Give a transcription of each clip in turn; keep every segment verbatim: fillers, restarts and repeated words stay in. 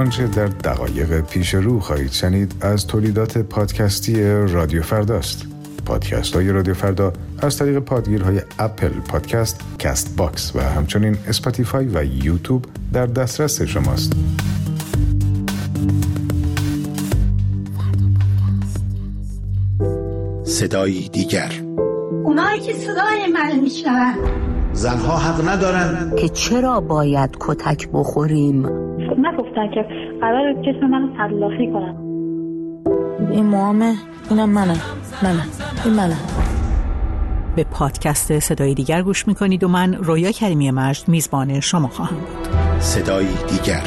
آنچه در دقایق پیش رو خواهید شنید از تولیدات پادکستی رادیو فرداست. پادکست های رادیو فردا از طریق پادگیرهای اپل پادکست، کست باکس و همچنین اسپاتیفای و یوتیوب در دسترس شماست. صدایی دیگر. اونایی که صدای من میشنون زنها حق ندارن که چرا باید کتک بخوریم. نگفتن که قرار جسم منو تلافی کنن. این موامه، اینم منم منم این منم. به پادکست صدای دیگر گوش میکنید و من رویا کریمی مجد میزبان شما خواهم بود. صدایی دیگر.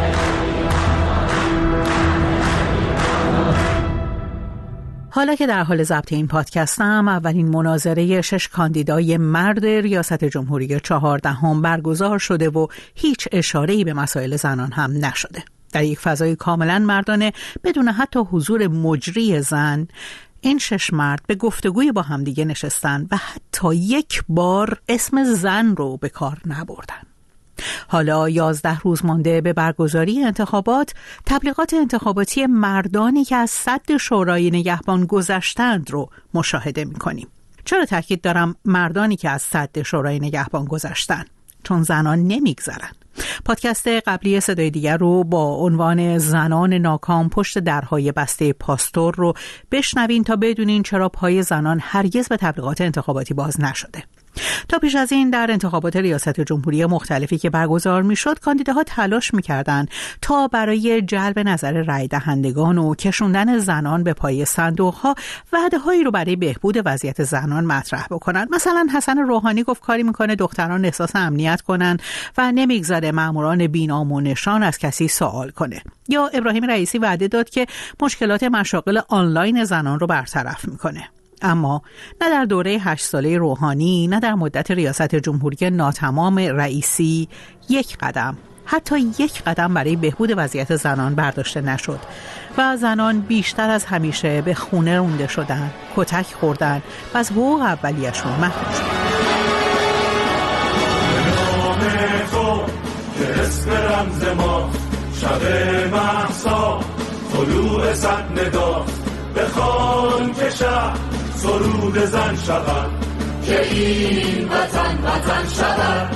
حالا که در حال ضبط این پادکستم، اولین مناظره شش کاندیدای مرد ریاست جمهوری چهاردهم برگزار شده و هیچ اشاره‌ای به مسائل زنان هم نشده. در یک فضای کاملا مردانه بدون حتی حضور مجری زن، این شش مرد به گفتگوی با همدیگه نشستن و حتی یک بار اسم زن رو به کار نبردن. حالا یازده روز مانده به برگزاری انتخابات، تبلیغات انتخاباتی مردانی که از سد شورای نگهبان گذشتند رو مشاهده می‌کنیم. چرا تاکید دارم مردانی که از سد شورای نگهبان گذشتن؟ چون زنان نمیگذرن. پادکست قبلی صدای دیگر رو با عنوان زنان ناکام پشت درهای بسته پاستور رو بشنوین تا بدونین چرا پای زنان هرگز به تبلیغات انتخاباتی باز نشده. تا پیش از این در انتخابات ریاست جمهوری مختلفی که برگزار میشد، کاندیداها تلاش میکردند تا برای جلب نظر رای دهندگان و کشوندن زنان به پای صندوق‌ها وعده‌هایی رو برای بهبود وضعیت زنان مطرح بکنن. مثلا حسن روحانی گفت کاری میکنه دختران احساس امنیت کنن و نمیگذاره ماموران بینام و نشان از کسی سوال کنه. یا ابراهیم رئیسی وعده داد که مشکلات مشاغل آنلاین زنان رو برطرف میکنه. اما نه در دوره هشت ساله روحانی، نه در مدت ریاست جمهوری ناتمام رئیسی یک قدم، حتی یک قدم برای بهبود وضعیت زنان برداشته نشد و زنان بیشتر از همیشه به خونه رونده شدن، کتک خوردن و از حقوق اولیه‌شون محروم شدن. نام تو که اسم رمز ما، شب مهسا طلوع صد ندا، بخوان که شب سرود زن شود، که این وطن وطن شود.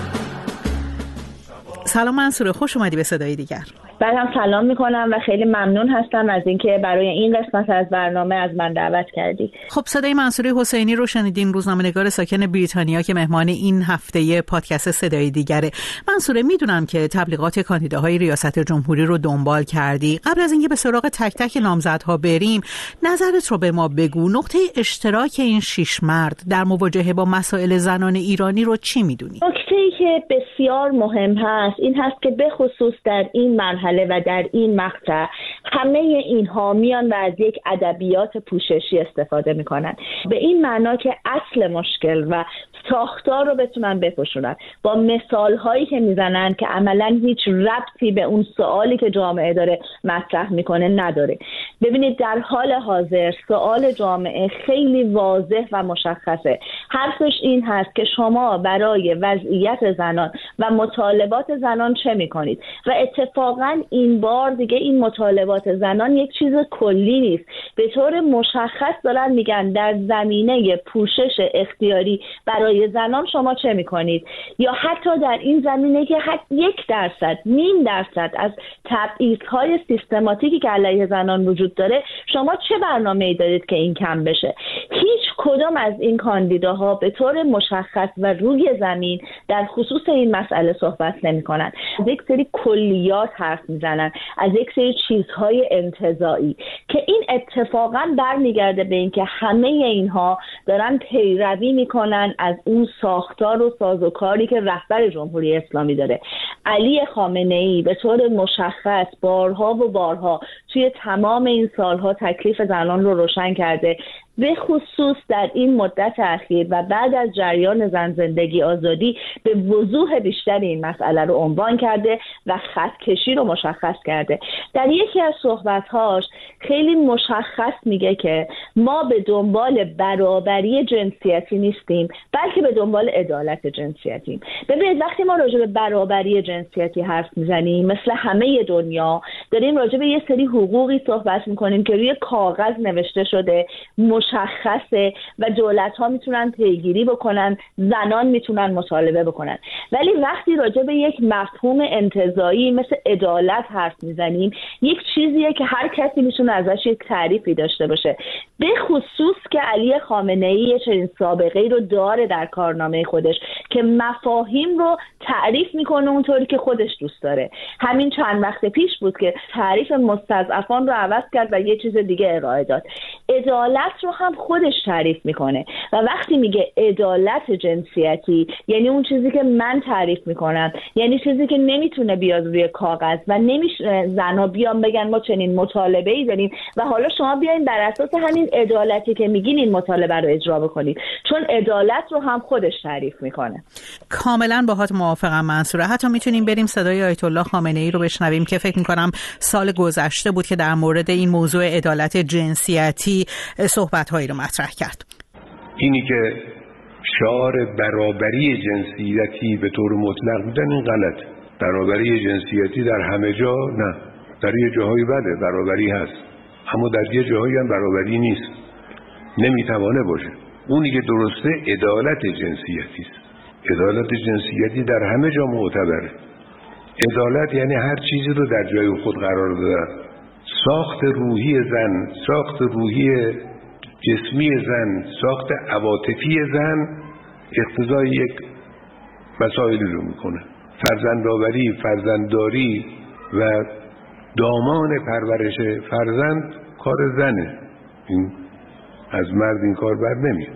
سلام منصوره، خوش اومدی به صدای دیگر. بعد هم سلام میکنم و خیلی ممنون هستم از اینکه برای این قسمت از برنامه از من دعوت کردی. خب صدای منصوره حسینی رو شنیدین، روزنامه‌نگار ساکن بریتانیا که مهمان این هفته پادکست صدای دیگره. منصوره، میدونم که تبلیغات کاندیداهای ریاست جمهوری رو دنبال کردی. قبل از اینکه به سراغ تک تک نامزدها بریم، نظرت رو به ما بگو. نقطه اشتراک این شش مرد در مواجهه با مسائل زنان ایرانی رو چی میدونی؟ نکته‌ای که بسیار مهم هست این هست که به خصوص در این مرحله و در این مقطع همه اینها میان و از یک ادبیات پوششی استفاده میکنن، به این معنا که اصل مشکل و ساختار رو بتونن بپوشونن با مثال هایی که میزنن که عملا هیچ ربطی به اون سوالی که جامعه داره مطرح میکنه نداره. ببینید در حال حاضر سوال جامعه خیلی واضح و مشخصه. حرفش این هست که شما برای وضعیت زنان و مطالبات زنان چه میکنید و اتفاقا این بار دیگه این مطالبات زنان یک چیز کلی نیست. به طور مشخص دارن میگن در زمینه پوشش اختیاری برای زنان شما چه میکنید، یا حتی در این زمینه که حتی یک درصد نیم درصد از تبعیض‌های سیستماتیکی که علیه زنان وجود داره شما چه برنامه‌ای دارید که این کم بشه. هیچ کدام از این کاندیداها به طور مشخص و روی زمین در خصوص این مسئله صحبت نمی‌کنن. از یک سری کلیات حرف میزنن، از یک سری چیزهای انتزاعی که این اتفاقا برمیگرده به این که همه اینها دارن پیروی میکنن از اون ساختار و سازوکاری که رهبر جمهوری اسلامی داره. علی خامنه‌ای به طور مشخص بارها و بارها توی تمام این سالها تکلیف زنان رو روشن کرده، به خصوص در این مدت اخیر و بعد از جریان زن زندگی آزادی به وضوح بیشتر این مسئله رو عنوان کرده و خط کشی رو مشخص کرده. در یکی از صحبت‌هاش خیلی مشخص میگه که ما به دنبال برابری جنسیتی نیستیم، بلکه به دنبال عدالت جنسیتیم. ببینید وقتی ما راجع به برابری جنسیتی حرف میزنیم، مثل همه دنیا داریم راجع به یه سری حقوقی صحبت میکنیم که روی کاغذ نوشته شده، مشخصه و دولت‌ها میتونن پیگیری بکنن، زنان میتونن مطالبه بکنن. ولی وقتی راجع به یک مفهوم انتزاعی مثل عدالت حرف میزنیم، یک چیزیه که هر کسی میتونه ازش یک تعریفی داشته باشه، به خصوص که علی خامنه‌ای چنین سابقه‌ای رو داره در کارنامه خودش که مفاهیم رو تعریف میکنه اونطوری که خودش دوست داره. همین چند وقت پیش بود که تعریف مستضعفان رو عوض کرد و یه چیز دیگه ارائه داد. عدالت رو هم خودش تعریف میکنه و وقتی میگه عدالت جنسیتی، یعنی اون چیزی که من تعریف میکنم، یعنی چیزی که نمیتونه بیاد روی کاغذ و نمیشه زنها بیان بگن ما چنین مطالبه‌ای داریم و حالا شما بیاین بر اساس همین عدالتی که میگین این مطالبه رو اجرا بکنید، چون عدالت رو هم خودش تعریف میکنه. کاملا باهات موافقم منصوره. حتی میتونیم بریم صدای آیت الله خامنه‌ای رو بشنویم که فکر میکنم سال گذشته بود که در مورد این موضوع عدالت جنسیتی صحبت‌هایی رو مطرح کرد. اینی که شعار برابری جنسیتی به طور مطلق میدن این غلط. برابری جنسیتی در همه جا نه، در یه جاهای بله برابری هست، اما در یه جاهایی هم برابری نیست، نمیتوانه باشه. اونی که درسته عدالت جنسیتی است. عدالت جنسیتی در همه جا معتبره. عدالت یعنی هر چیزی رو در جای خود قرار دادن. ساخت روحی زن، ساخت روحی جسمی زن، ساخت عواطفی زن اقتضای یک مسائلی رو میکنه. فرزندآوری، فرزندداری و دامان پرورش فرزند کار زنه. این از مرد این کار بر نمیاد.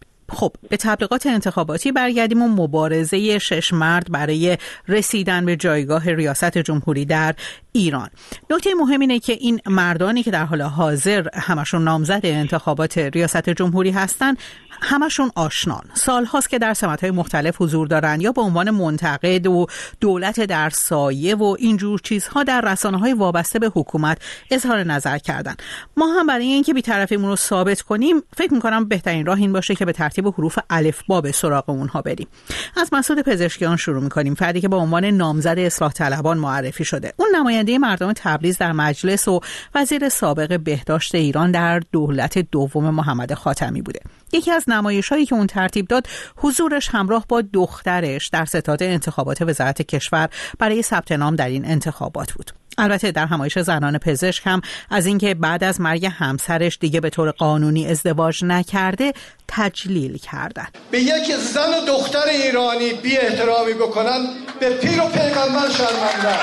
خب به تبلیغات انتخاباتی برگردیم و مبارزه شش مرد برای رسیدن به جایگاه ریاست جمهوری در ایران. نکته مهم اینه که این مردانی که در حال حاضر همشون نامزد انتخابات ریاست جمهوری هستن، همشون آشنان. سالهاست که در سمت‌های مختلف حضور دارن، یا به عنوان منتقد و دولت در سایه و اینجور چیزها در رسانه‌های وابسته به حکومت اظهار نظر کردن. ما هم برای اینکه بی‌طرفیمون رو ثابت کنیم فکر می‌کنم بهترین راه این باشه که به ترتیب حروف الفبا به سراغ اونها بریم. از مسعود پزشکیان شروع می‌کنیم، فردی که به عنوان نامزد اصلاح طلبان معرفی شده. اون نماینده مردم تبریز در مجلس و وزیر سابق بهداشت ایران در دولت دوم محمد خاتمی بوده. یکی از نمایش‌هایی که اون ترتیب داد حضورش همراه با دخترش در ستاد انتخابات وزارت کشور برای ثبت نام در این انتخابات بود. البته در همایش زنان پزشک هم از اینکه بعد از مرگ همسرش دیگه به طور قانونی ازدواج نکرده تجلیل کردن. به یک زن و دختر ایرانی بی احترامی بکنن به پیر و پیغمبر شرمنده.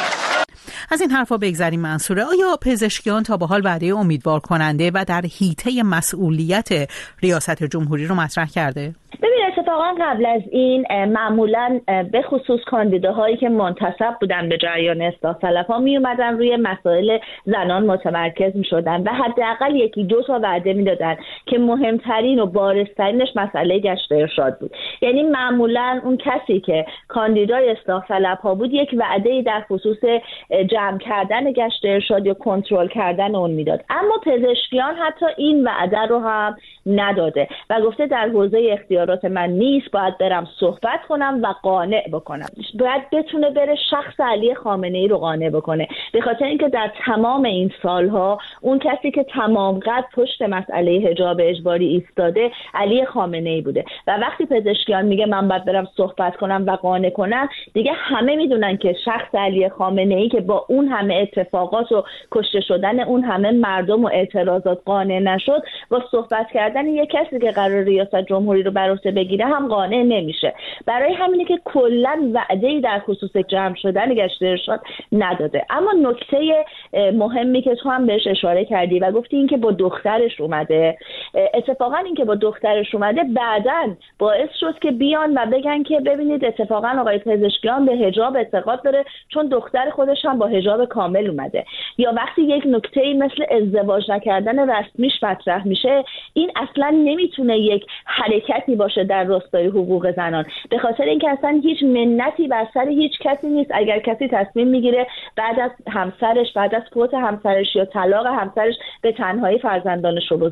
از این حرفا بگذریم منصوره، آیا پزشکیان تا به حال وعده امیدوار کننده و در حیطه مسئولیت ریاست جمهوری رو مطرح کرده؟ ببین اتفاقا قبل از این معمولا به خصوص کاندیداهایی که منتسب بودن به جریان اصلاح طلب‌ها می اومدن روی مسائل زنان متمرکز می شدن و حداقل یکی دو تا وعده می دادن که مهمترین و بارزترینش مسئله گشت ارشاد بود. یعنی معمولا اون کسی که کاندیدای اصلاح طلب‌ها بود یک وعده در خصوص جمع کردن گشت ارشاد یا کنترل کردن اون میداد، اما پزشکیان حتی این وعده رو هم نداده و گفته در حوزه اختیارات من نیست، باید برم صحبت کنم و قانع بکنم. باید بتونه بره شخص علی خامنه‌ای رو قانع بکنه، به خاطر اینکه در تمام این سالها اون کسی که تمام قد پشت مسئله حجاب اجباری ایستاده علی خامنه‌ای بوده و وقتی پزشکیان میگه من باید برم صحبت کنم و قانع کنم، دیگه همه میدونن که شخص علی خامنه‌ای که با اون همه اتفاقات و کشته شدن اون همه مردم و اعتراضات قانع نشد، با صحبت کردن یک کسی که قرار ریاست جمهوری رو بر عهده بگیره هم قانع نمیشه. برای همینه که کلا وعده‌ای در خصوص جمع شدن گشت ارشاد نداده. اما نکته مهمی که تو هم بهش اشاره کردی و گفتی این که با دخترش اومده، اتفاقا این که با دخترش اومده بعداً باعث شد که بیان و بگن که ببینید اتفاقا آقای پزشکیان به حجاب اعتقاد داره چون دختر خودش هم با حجاب کامل اومده. یا وقتی یک نکته مثل ازدواج نکردن رسمیش مطرح میشه، این اصلا نمیتونه یک حرکتی باشه در راستای حقوق زنان، به خاطر اینکه اصلا هیچ منتی بر سر هیچ کسی نیست. اگر کسی تصمیم میگیره بعد از همسرش، بعد از فوت همسرش یا طلاق همسرش به تنهایی فرزندانش رو